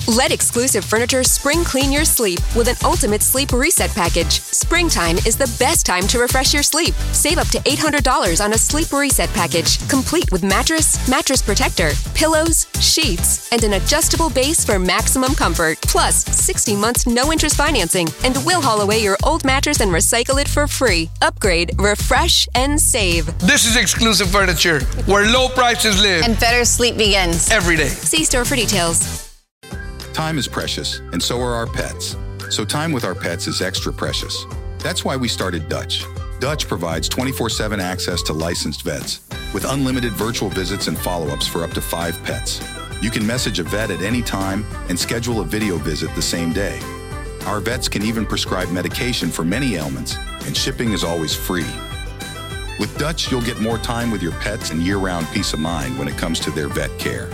Let Exclusive Furniture spring clean your sleep with an ultimate sleep reset package. Springtime is the best time to refresh your sleep. Save up to $800 on a sleep reset package, complete with mattress, mattress protector, pillows, sheets, and an adjustable base for maximum comfort. Plus, 60 months no-interest financing, and we'll haul away your old mattress and recycle it for free. Upgrade, refresh, and save. This is Exclusive Furniture, where low prices live. And better sleep begins. Every day. See store for details. Time is precious, and so are our pets. So time with our pets is extra precious. That's why we started Dutch. Dutch provides 24/7 access to licensed vets, with unlimited virtual visits and follow-ups for up to 5 pets. You can message a vet at any time and schedule a video visit the same day. Our vets can even prescribe medication for many ailments, and shipping is always free. With Dutch, you'll get more time with your pets and year-round peace of mind when it comes to their vet care.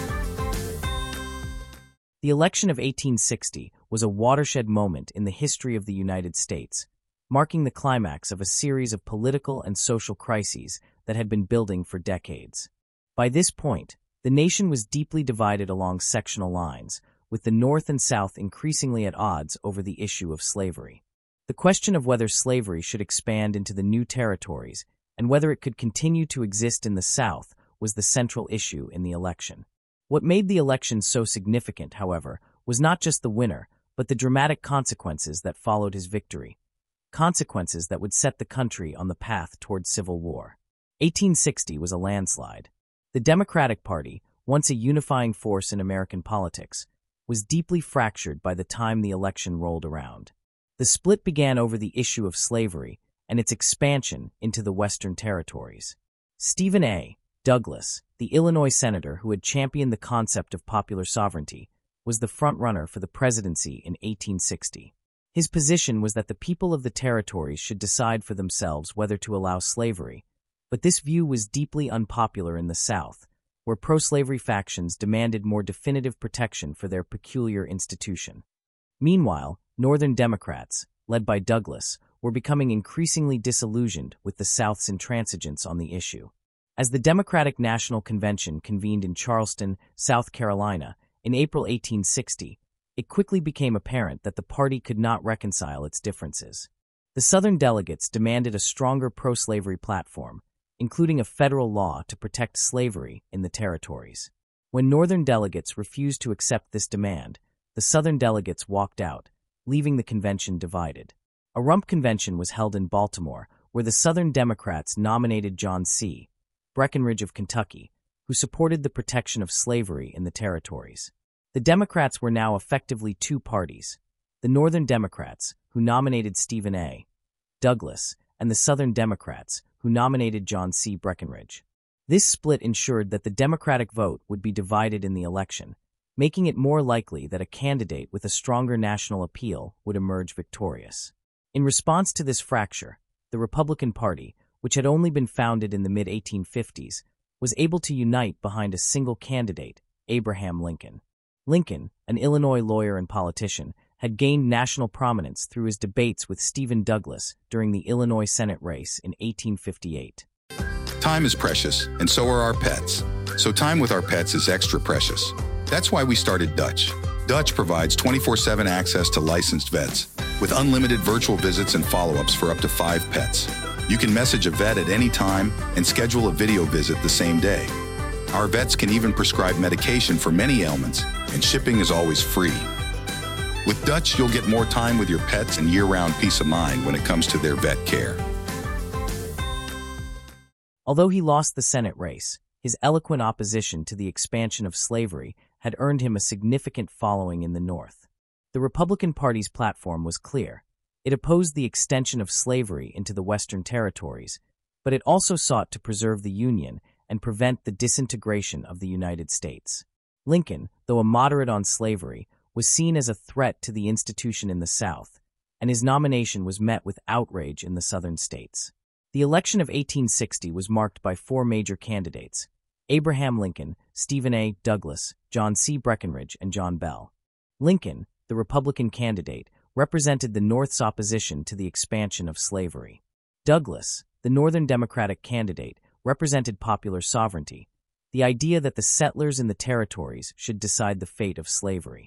The election of 1860 was a watershed moment in the history of the United States, marking the climax of a series of political and social crises that had been building for decades. By this point, the nation was deeply divided along sectional lines, with the North and South increasingly at odds over the issue of slavery. The question of whether slavery should expand into the new territories and whether it could continue to exist in the South was the central issue in the election. What made the election so significant, however, was not just the winner, but the dramatic consequences that followed his victory. Consequences that would set the country on the path toward civil war. 1860 was a landslide. The Democratic Party, once a unifying force in American politics, was deeply fractured by the time the election rolled around. The split began over the issue of slavery and its expansion into the Western territories. Stephen A. Douglas, the Illinois senator who had championed the concept of popular sovereignty, was the front-runner for the presidency in 1860. His position was that the people of the territories should decide for themselves whether to allow slavery, but this view was deeply unpopular in the South, where pro-slavery factions demanded more definitive protection for their peculiar institution. Meanwhile, Northern Democrats, led by Douglas, were becoming increasingly disillusioned with the South's intransigence on the issue. As the Democratic National Convention convened in Charleston, South Carolina, in April 1860, it quickly became apparent that the party could not reconcile its differences. The Southern delegates demanded a stronger pro-slavery platform, including a federal law to protect slavery in the territories. When Northern delegates refused to accept this demand, the Southern delegates walked out, leaving the convention divided. A rump convention was held in Baltimore, where the Southern Democrats nominated John C. Breckinridge of Kentucky, who supported the protection of slavery in the territories. The Democrats were now effectively two parties: the Northern Democrats, who nominated Stephen A. Douglas, and the Southern Democrats, who nominated John C. Breckinridge. This split ensured that the Democratic vote would be divided in the election, making it more likely that a candidate with a stronger national appeal would emerge victorious. In response to this fracture, the Republican Party, which had only been founded in the mid-1850s, was able to unite behind a single candidate, Abraham Lincoln. Lincoln, an Illinois lawyer and politician, had gained national prominence through his debates with Stephen Douglas during the Illinois Senate race in 1858. Time is precious, and so are our pets. So time with our pets is extra precious. That's why we started Dutch. Dutch provides 24/7 access to licensed vets, with unlimited virtual visits and follow-ups for up to 5 pets. You can message a vet at any time and schedule a video visit the same day. Our vets can even prescribe medication for many ailments, and shipping is always free. With Dutch, you'll get more time with your pets and year-round peace of mind when it comes to their vet care. Although he lost the Senate race, his eloquent opposition to the expansion of slavery had earned him a significant following in the North. The Republican Party's platform was clear. It opposed the extension of slavery into the Western territories, but it also sought to preserve the Union and prevent the disintegration of the United States. Lincoln, though a moderate on slavery, was seen as a threat to the institution in the South, and his nomination was met with outrage in the Southern states. The election of 1860 was marked by 4 major candidates: Abraham Lincoln, Stephen A. Douglas, John C. Breckinridge, and John Bell. Lincoln, the Republican candidate, represented the North's opposition to the expansion of slavery. Douglas, the Northern Democratic candidate, represented popular sovereignty, the idea that the settlers in the territories should decide the fate of slavery.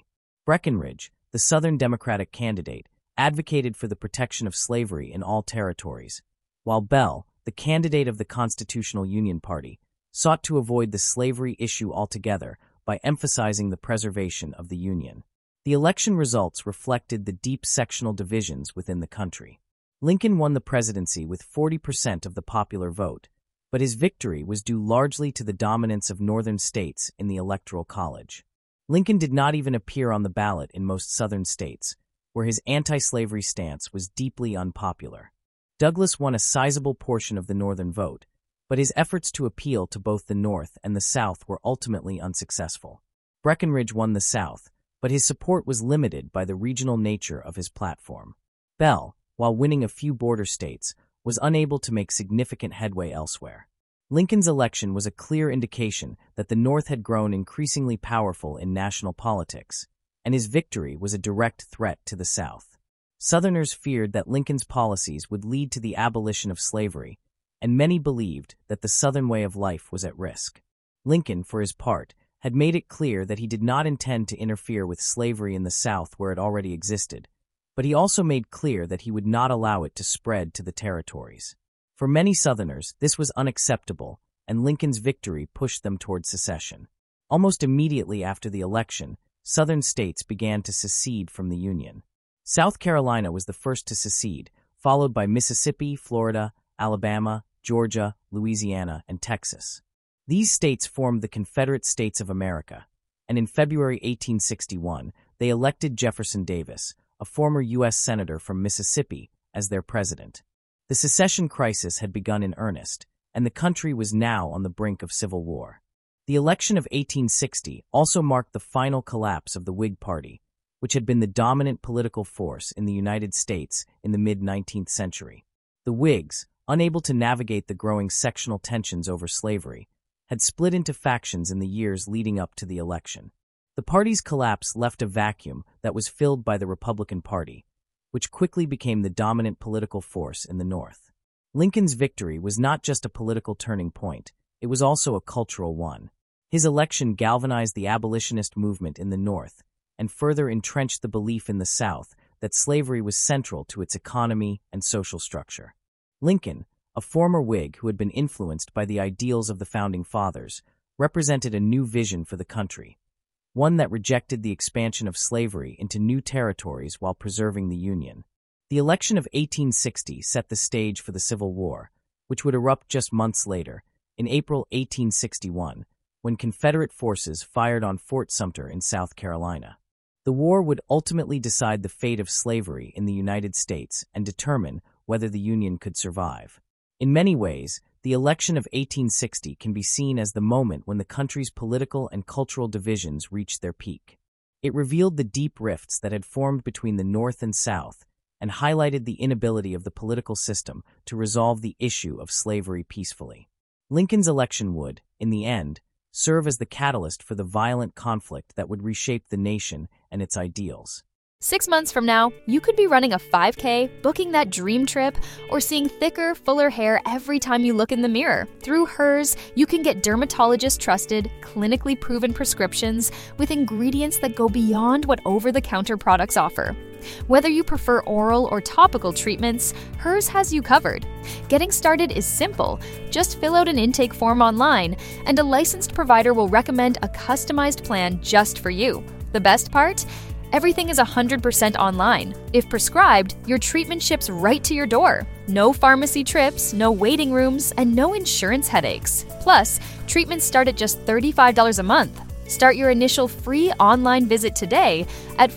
Breckinridge, the Southern Democratic candidate, advocated for the protection of slavery in all territories, while Bell, the candidate of the Constitutional Union Party, sought to avoid the slavery issue altogether by emphasizing the preservation of the Union. The election results reflected the deep sectional divisions within the country. Lincoln won the presidency with 40% of the popular vote, but his victory was due largely to the dominance of northern states in the Electoral College. Lincoln did not even appear on the ballot in most southern states, where his anti-slavery stance was deeply unpopular. Douglas won a sizable portion of the northern vote, but his efforts to appeal to both the North and the South were ultimately unsuccessful. Breckinridge won the South, but his support was limited by the regional nature of his platform. Bell, while winning a few border states, was unable to make significant headway elsewhere. Lincoln's election was a clear indication that the North had grown increasingly powerful in national politics, and his victory was a direct threat to the South. Southerners feared that Lincoln's policies would lead to the abolition of slavery, and many believed that the Southern way of life was at risk. Lincoln, for his part, had made it clear that he did not intend to interfere with slavery in the South where it already existed, but he also made clear that he would not allow it to spread to the territories. For many Southerners, this was unacceptable, and Lincoln's victory pushed them toward secession. Almost immediately after the election, Southern states began to secede from the Union. South Carolina was the first to secede, followed by Mississippi, Florida, Alabama, Georgia, Louisiana, and Texas. These states formed the Confederate States of America, and in February 1861, they elected Jefferson Davis, a former U.S. Senator from Mississippi, as their president. The secession crisis had begun in earnest, and the country was now on the brink of civil war. The election of 1860 also marked the final collapse of the Whig Party, which had been the dominant political force in the United States in the mid-19th century. The Whigs, unable to navigate the growing sectional tensions over slavery, had split into factions in the years leading up to the election. The party's collapse left a vacuum that was filled by the Republican Party, which quickly became the dominant political force in the North. Lincoln's victory was not just a political turning point, it was also a cultural one. His election galvanized the abolitionist movement in the North and further entrenched the belief in the South that slavery was central to its economy and social structure. Lincoln, a former Whig who had been influenced by the ideals of the Founding Fathers, represented a new vision for the country, one that rejected the expansion of slavery into new territories while preserving the Union. The election of 1860 set the stage for the Civil War, which would erupt just months later, in April 1861, when Confederate forces fired on Fort Sumter in South Carolina. The war would ultimately decide the fate of slavery in the United States and determine whether the Union could survive. In many ways, the election of 1860 can be seen as the moment when the country's political and cultural divisions reached their peak. It revealed the deep rifts that had formed between the North and South and highlighted the inability of the political system to resolve the issue of slavery peacefully. Lincoln's election would, in the end, serve as the catalyst for the violent conflict that would reshape the nation and its ideals. 6 months from now, you could be running a 5K, booking that dream trip, or seeing thicker, fuller hair every time you look in the mirror. Through Hers, you can get dermatologist-trusted, clinically proven prescriptions with ingredients that go beyond what over-the-counter products offer. Whether you prefer oral or topical treatments, Hers has you covered. Getting started is simple. Just fill out an intake form online, and a licensed provider will recommend a customized plan just for you. The best part? Everything is 100% online. If prescribed, your treatment ships right to your door. No pharmacy trips, no waiting rooms, and no insurance headaches. Plus, treatments start at just $35 a month. Start your initial free online visit today at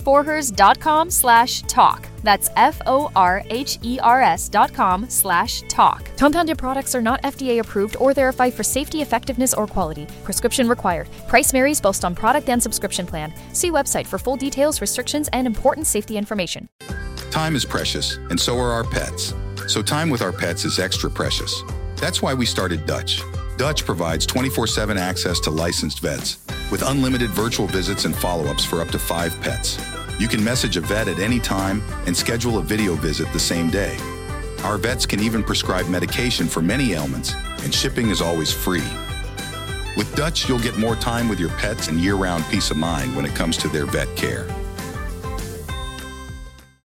forhers.com/talk. That's FORHERS.com/talk. Compounded products are not FDA approved or verified for safety, effectiveness, or quality. Prescription required. Price varies based on product and subscription plan. See website for full details, restrictions, and important safety information. Time is precious, and so are our pets. So time with our pets is extra precious. That's why we started Dutch. Dutch provides 24/7 access to licensed vets with unlimited virtual visits and follow-ups for up to 5 pets. You can message a vet at any time and schedule a video visit the same day. Our vets can even prescribe medication for many ailments, and shipping is always free. With Dutch, you'll get more time with your pets and year-round peace of mind when it comes to their vet care.